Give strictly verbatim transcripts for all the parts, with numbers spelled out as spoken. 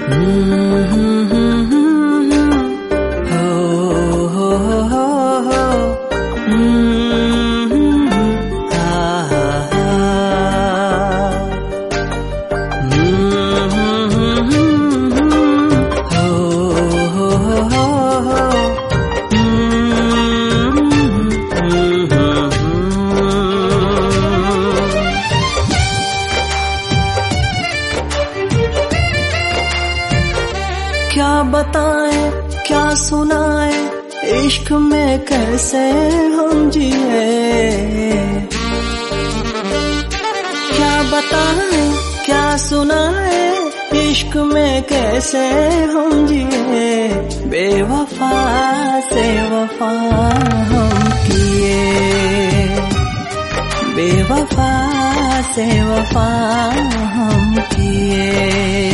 क्या बताएं क्या सुनाएं इश्क में कैसे हम जिए, क्या बताएं क्या सुनाएं इश्क में कैसे हम जिए, बेवफा से वफा हम किए, बेवफा से वफा हम किए।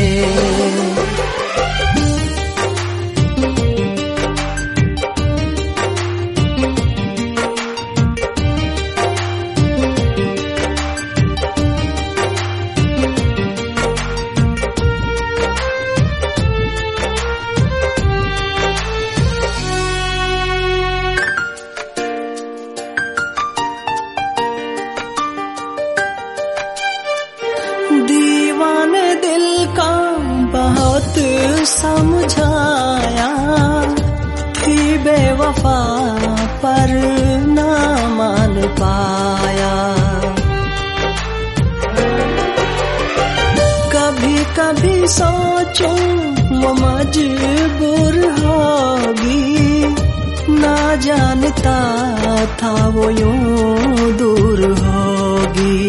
दीवाने दिल का बहुत समझाया, थी बेवफा पर ना मान पाया, कभी कभी सोचूं वो मजबूर होगी, ना जानता था वो यूं दूर होगी,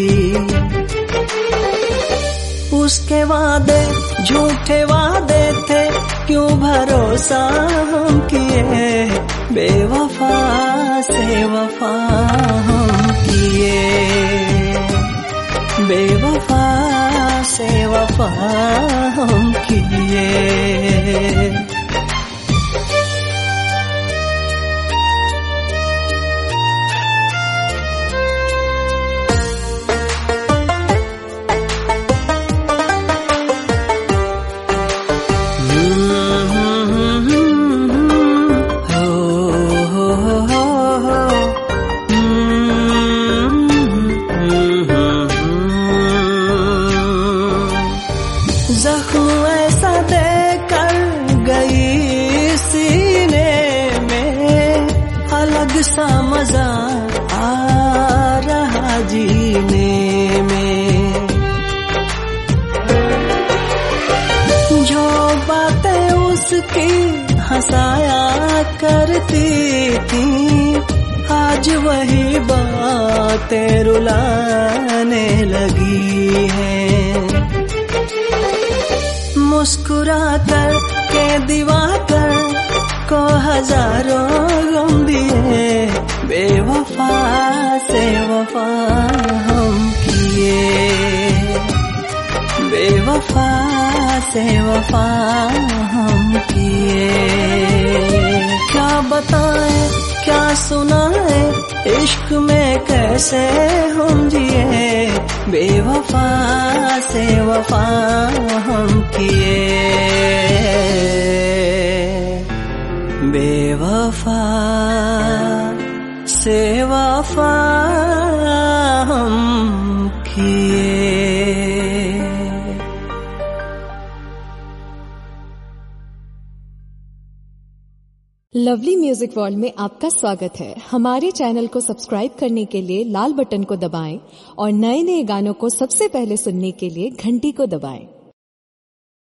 उसके वादे झूठे वादे थे क्यों भरोसा हम किए, बेवफा से वफा हम किए, बेवफा से वफा हम किए। जख्म ऐसा देकर गई सीने में, अलग सा मजा आ रहा जीने में, जो बातें उसकी हंसाया करती थी, आज वही बातें रुलाने लगी हैं, मुस्कुरा कर के दिवा कर को हजारों गम दिए, बेवफा से वफा हम किए, बेवफा से वफा हम किए। क्या बताएं क्या सुनाएं इश्क में कैसे हम जिए, बेवफा से वफा हम किए, बेवफा से वफा हम किए। लवली म्यूजिक वर्ल्ड में आपका स्वागत है। हमारे चैनल को सब्सक्राइब करने के लिए लाल बटन को दबाएं और नए नए गानों को सबसे पहले सुनने के लिए घंटी को दबाएं।